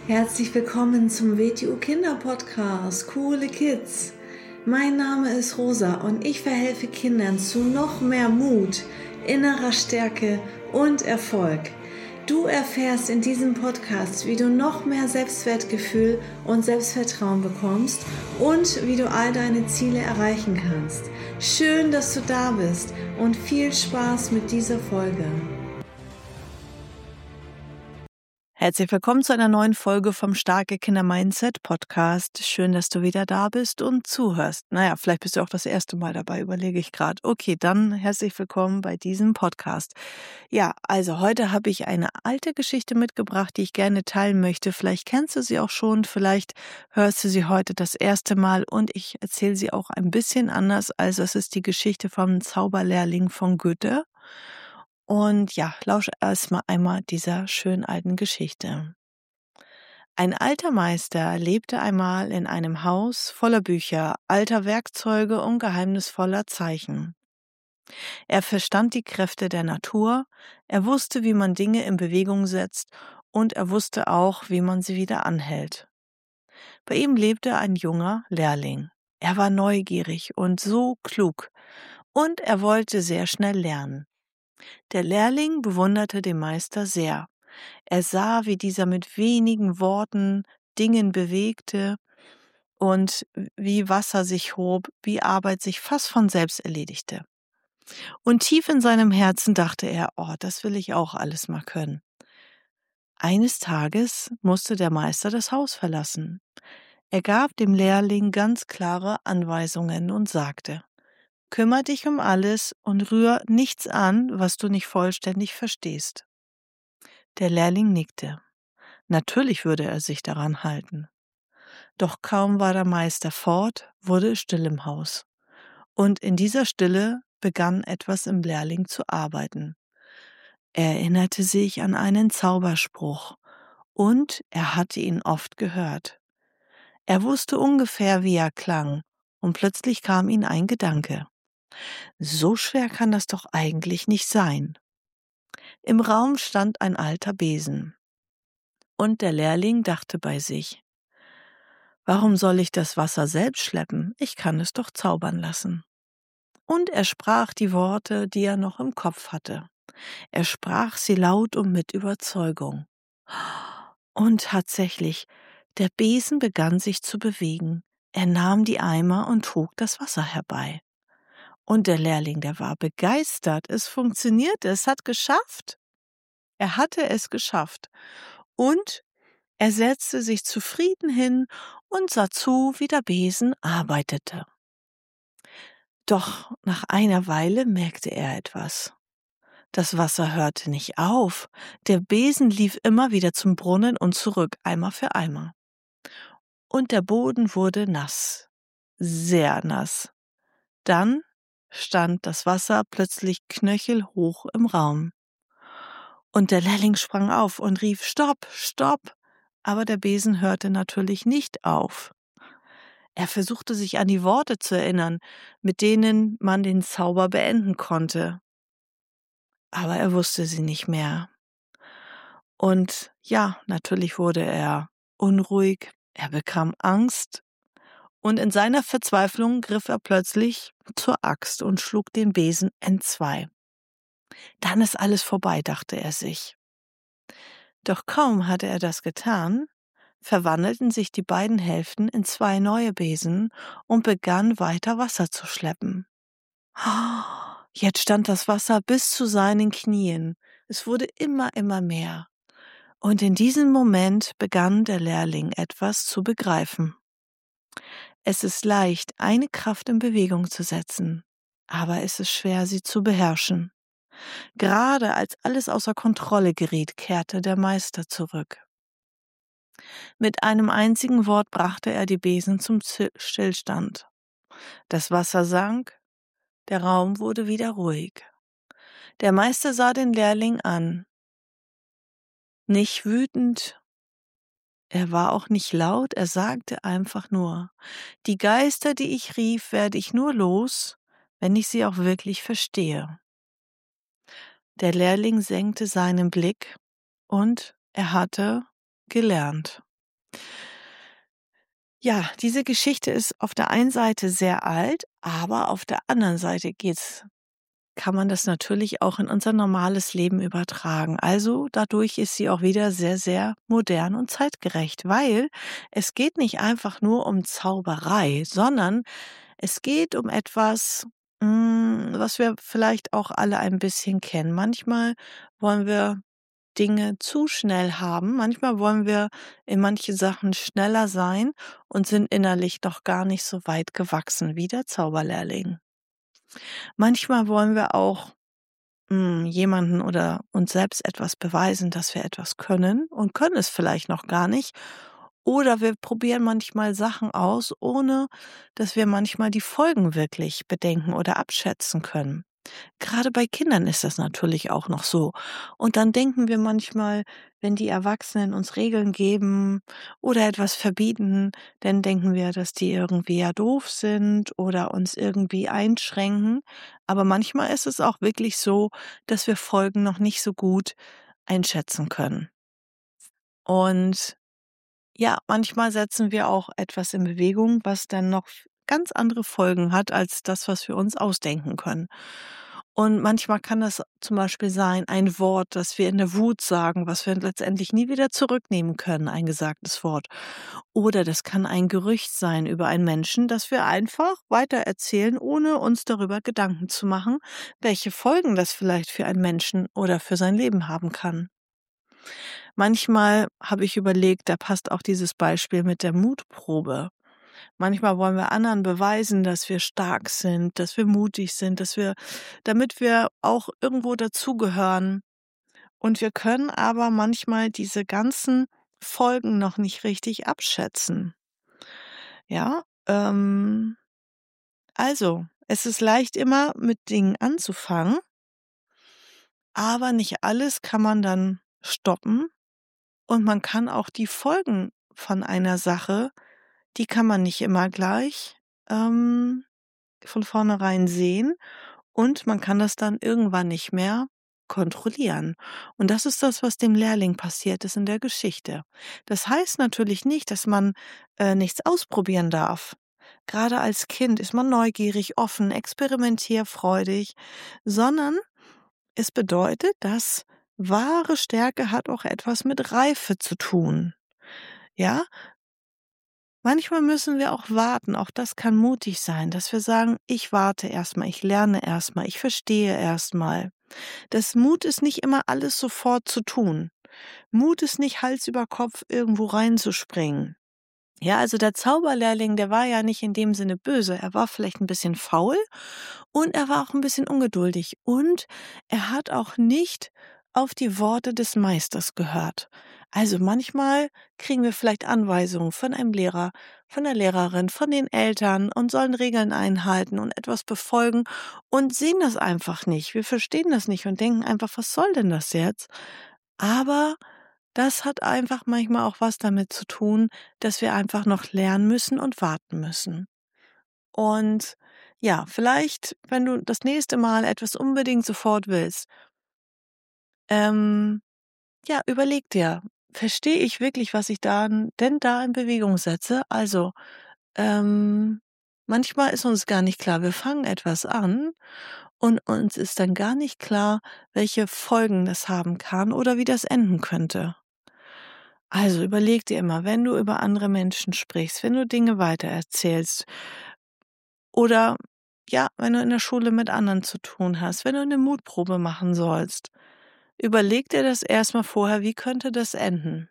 Herzlich willkommen zum WTU Kinder Podcast, Coole Kids. Mein Name ist Rosa und ich verhelfe Kindern zu noch mehr Mut, innerer Stärke und Erfolg. Du erfährst in diesem Podcast, wie du noch mehr Selbstwertgefühl und Selbstvertrauen bekommst und wie du all deine Ziele erreichen kannst. Schön, dass du da bist und viel Spaß mit dieser Folge. Herzlich willkommen zu einer neuen Folge vom Starke Kinder Mindset Podcast. Schön, dass du wieder da bist und zuhörst. Naja, vielleicht bist du auch das erste Mal dabei, überlege ich gerade. Okay, dann herzlich willkommen bei diesem Podcast. Ja, also heute habe ich eine alte Geschichte mitgebracht, die ich gerne teilen möchte. Vielleicht kennst du sie auch schon, vielleicht hörst du sie heute das erste Mal und ich erzähle sie auch ein bisschen anders. Also es ist die Geschichte vom Zauberlehrling von Goethe. Und ja, lausche erstmal einmal dieser schönen alten Geschichte. Ein alter Meister lebte einmal in einem Haus voller Bücher, alter Werkzeuge und geheimnisvoller Zeichen. Er verstand die Kräfte der Natur, er wusste, wie man Dinge in Bewegung setzt und er wusste auch, wie man sie wieder anhält. Bei ihm lebte ein junger Lehrling. Er war neugierig und so klug und er wollte sehr schnell lernen. Der Lehrling bewunderte den Meister sehr. Er sah, wie dieser mit wenigen Worten Dingen bewegte und wie Wasser sich hob, wie Arbeit sich fast von selbst erledigte. Und tief in seinem Herzen dachte er, oh, das will ich auch alles mal können. Eines Tages musste der Meister das Haus verlassen. Er gab dem Lehrling ganz klare Anweisungen und sagte, kümmere dich um alles und rühr nichts an, was du nicht vollständig verstehst. Der Lehrling nickte. Natürlich würde er sich daran halten. Doch kaum war der Meister fort, wurde es still im Haus. Und in dieser Stille begann etwas im Lehrling zu arbeiten. Er erinnerte sich an einen Zauberspruch und er hatte ihn oft gehört. Er wusste ungefähr, wie er klang, und plötzlich kam ihm ein Gedanke. So schwer kann das doch eigentlich nicht sein. Im Raum stand ein alter Besen. Und der Lehrling dachte bei sich, warum soll ich das Wasser selbst schleppen? Ich kann es doch zaubern lassen. Und er sprach die Worte, die er noch im Kopf hatte. Er sprach sie laut und mit Überzeugung. Und tatsächlich, der Besen begann sich zu bewegen. Er nahm die Eimer und trug das Wasser herbei. Und der Lehrling, der war begeistert. Es funktionierte, es hat geschafft. Er hatte es geschafft. Und er setzte sich zufrieden hin und sah zu, wie der Besen arbeitete. Doch nach einer Weile merkte er etwas. Das Wasser hörte nicht auf. Der Besen lief immer wieder zum Brunnen und zurück, Eimer für Eimer. Und der Boden wurde nass, sehr nass. Dann stand das Wasser plötzlich knöchelhoch im Raum. Und der Lehrling sprang auf und rief, Stopp, stopp! Aber der Besen hörte natürlich nicht auf. Er versuchte sich an die Worte zu erinnern, mit denen man den Zauber beenden konnte. Aber er wusste sie nicht mehr. Und ja, natürlich wurde er unruhig, er bekam Angst und in seiner Verzweiflung griff er plötzlich zur Axt und schlug den Besen entzwei. Dann ist alles vorbei, dachte er sich. Doch kaum hatte er das getan, verwandelten sich die beiden Hälften in zwei neue Besen und begann weiter Wasser zu schleppen. Jetzt stand das Wasser bis zu seinen Knien. Es wurde immer mehr. Und in diesem Moment begann der Lehrling etwas zu begreifen. Es ist leicht, eine Kraft in Bewegung zu setzen, aber es ist schwer, sie zu beherrschen. Gerade als alles außer Kontrolle geriet, kehrte der Meister zurück. Mit einem einzigen Wort brachte er die Besen zum Stillstand. Das Wasser sank, der Raum wurde wieder ruhig. Der Meister sah den Lehrling an. Nicht wütend, er war auch nicht laut, er sagte einfach nur, die Geister, die ich rief, werde ich nur los, wenn ich sie auch wirklich verstehe. Der Lehrling senkte seinen Blick und er hatte gelernt. Ja, diese Geschichte ist auf der einen Seite sehr alt, aber auf der anderen Seite kann man das natürlich auch in unser normales Leben übertragen. Also dadurch ist sie auch wieder sehr, sehr modern und zeitgerecht, weil es geht nicht einfach nur um Zauberei, sondern es geht um etwas, was wir vielleicht auch alle ein bisschen kennen. Manchmal wollen wir Dinge zu schnell haben. Manchmal wollen wir in manche Sachen schneller sein und sind innerlich noch gar nicht so weit gewachsen wie der Zauberlehrling. Manchmal wollen wir auch jemanden oder uns selbst etwas beweisen, dass wir etwas können und können es vielleicht noch gar nicht. Oder wir probieren manchmal Sachen aus, ohne dass wir manchmal die Folgen wirklich bedenken oder abschätzen können. Gerade bei Kindern ist das natürlich auch noch so. Und dann denken wir manchmal, wenn die Erwachsenen uns Regeln geben oder etwas verbieten, dann denken wir, dass die irgendwie ja doof sind oder uns irgendwie einschränken. Aber manchmal ist es auch wirklich so, dass wir Folgen noch nicht so gut einschätzen können. Und ja, manchmal setzen wir auch etwas in Bewegung, was dann noch ganz andere Folgen hat als das, was wir uns ausdenken können. Und manchmal kann das zum Beispiel sein, ein Wort, das wir in der Wut sagen, was wir letztendlich nie wieder zurücknehmen können, ein gesagtes Wort. Oder das kann ein Gerücht sein über einen Menschen, das wir einfach weitererzählen, ohne uns darüber Gedanken zu machen, welche Folgen das vielleicht für einen Menschen oder für sein Leben haben kann. Manchmal habe ich überlegt, da passt auch dieses Beispiel mit der Mutprobe. Manchmal wollen wir anderen beweisen, dass wir stark sind, dass wir mutig sind, damit wir auch irgendwo dazugehören. Und wir können aber manchmal diese ganzen Folgen noch nicht richtig abschätzen. Ja, also, es ist leicht immer mit Dingen anzufangen, aber nicht alles kann man dann stoppen und man kann auch die Folgen von einer Sache, die kann man nicht immer gleich, von vornherein sehen und man kann das dann irgendwann nicht mehr kontrollieren. Und das ist das, was dem Lehrling passiert ist in der Geschichte. Das heißt natürlich nicht, dass man, nichts ausprobieren darf. Gerade als Kind ist man neugierig, offen, experimentierfreudig, sondern es bedeutet, dass wahre Stärke hat auch etwas mit Reife zu tun. Ja, manchmal müssen wir auch warten, auch das kann mutig sein, dass wir sagen: „Ich warte erstmal, ich lerne erstmal, ich verstehe erstmal.“ Das Mut ist nicht immer alles sofort zu tun. Mut ist nicht Hals über Kopf irgendwo reinzuspringen. Ja, also der Zauberlehrling, der war ja nicht in dem Sinne böse. Er war vielleicht ein bisschen faul und er war auch ein bisschen ungeduldig und er hat auch nicht auf die Worte des Meisters gehört. Also, manchmal kriegen wir vielleicht Anweisungen von einem Lehrer, von der Lehrerin, von den Eltern und sollen Regeln einhalten und etwas befolgen und sehen das einfach nicht. Wir verstehen das nicht und denken einfach: „Was soll denn das jetzt?“ Aber das hat einfach manchmal auch was damit zu tun, dass wir einfach noch lernen müssen und warten müssen. Und ja, vielleicht, wenn du das nächste Mal etwas unbedingt sofort willst, ähm, ja, überleg dir, verstehe ich wirklich, was ich denn da in Bewegung setze? Also, ähm, manchmal ist uns gar nicht klar, wir fangen etwas an und uns ist dann gar nicht klar, welche Folgen das haben kann oder wie das enden könnte. Also überleg dir immer, wenn du über andere Menschen sprichst, wenn du Dinge weitererzählst oder ja, wenn du in der Schule mit anderen zu tun hast, wenn du eine Mutprobe machen sollst, überleg dir das erstmal vorher, wie könnte das enden?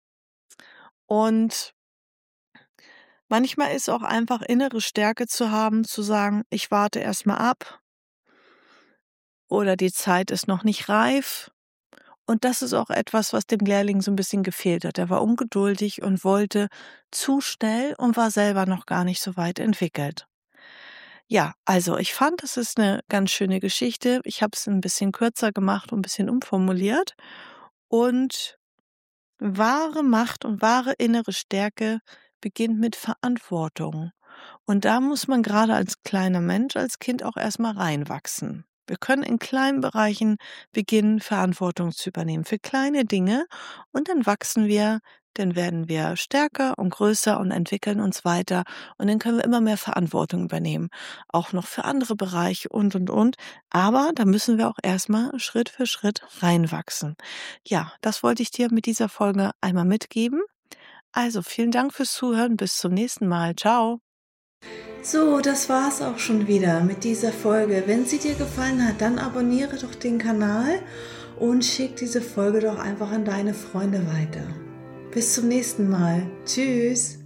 Und manchmal ist auch einfach innere Stärke zu haben, zu sagen, ich warte erstmal ab oder die Zeit ist noch nicht reif. Und das ist auch etwas, was dem Lehrling so ein bisschen gefehlt hat. Er war ungeduldig und wollte zu schnell und war selber noch gar nicht so weit entwickelt. Ja, also ich fand, das ist eine ganz schöne Geschichte. Ich habe es ein bisschen kürzer gemacht und ein bisschen umformuliert. Und wahre Macht und wahre innere Stärke beginnt mit Verantwortung. Und da muss man gerade als kleiner Mensch, als Kind auch erstmal reinwachsen. Wir können in kleinen Bereichen beginnen, Verantwortung zu übernehmen für kleine Dinge und dann wachsen wir dann werden wir stärker und größer und entwickeln uns weiter und dann können wir immer mehr Verantwortung übernehmen, auch noch für andere Bereiche und. Aber da müssen wir auch erstmal Schritt für Schritt reinwachsen. Ja, das wollte ich dir mit dieser Folge einmal mitgeben. Also vielen Dank fürs Zuhören, bis zum nächsten Mal. Ciao. So, das war's auch schon wieder mit dieser Folge. Wenn sie dir gefallen hat, dann abonniere doch den Kanal und schick diese Folge doch einfach an deine Freunde weiter. Bis zum nächsten Mal. Tschüss.